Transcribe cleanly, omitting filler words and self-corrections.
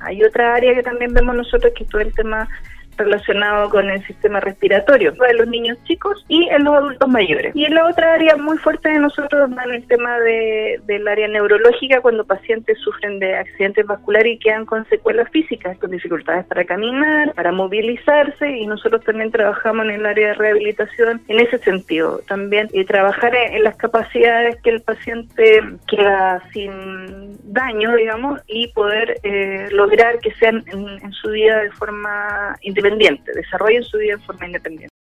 Hay otra área que también vemos nosotros, que es todo el tema relacionado con el sistema respiratorio de los niños chicos y en los adultos mayores. Y en la otra área muy fuerte de nosotros va el tema del área neurológica, cuando pacientes sufren de accidentes vasculares y quedan con secuelas físicas, con dificultades para caminar, para movilizarse, y nosotros también trabajamos en el área de rehabilitación en ese sentido también, y trabajar en las capacidades que el paciente queda sin daño, digamos, y poder lograr que sean en su vida de forma independiente, desarrollen su vida en forma independiente.